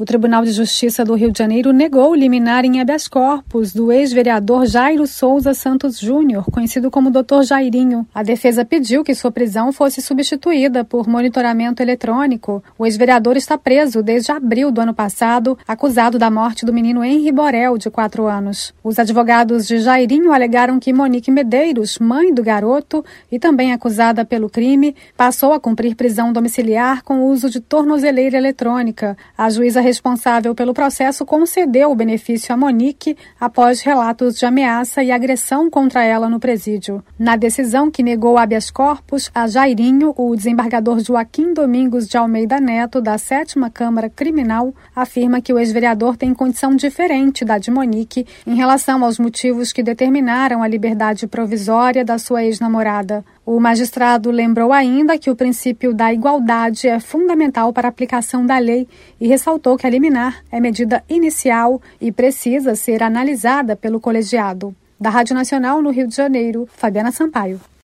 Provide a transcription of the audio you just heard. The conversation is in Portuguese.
O Tribunal de Justiça do Rio de Janeiro negou liminar em habeas corpus do ex-vereador Jairo Souza Santos Júnior, conhecido como Dr. Jairinho. A defesa pediu que sua prisão fosse substituída por monitoramento eletrônico. O ex-vereador está preso desde abril do ano passado, acusado da morte do menino Henri Borel, de 4 anos. Os advogados de Jairinho alegaram que Monique Medeiros, mãe do garoto e também acusada pelo crime, passou a cumprir prisão domiciliar com o uso de tornozeleira eletrônica. A juíza responsável pelo processo concedeu o benefício a Monique após relatos de ameaça e agressão contra ela no presídio. Na decisão que negou habeas corpus a Jairinho, o desembargador Joaquim Domingos de Almeida Neto, da 7ª Câmara Criminal, afirma que o ex-vereador tem condição diferente da de Monique em relação aos motivos que determinaram a liberdade provisória da sua ex-namorada. O magistrado lembrou ainda que o princípio da igualdade é fundamental para a aplicação da lei e ressaltou que a liminar é medida inicial e precisa ser analisada pelo colegiado. Da Rádio Nacional no Rio de Janeiro, Fabiana Sampaio.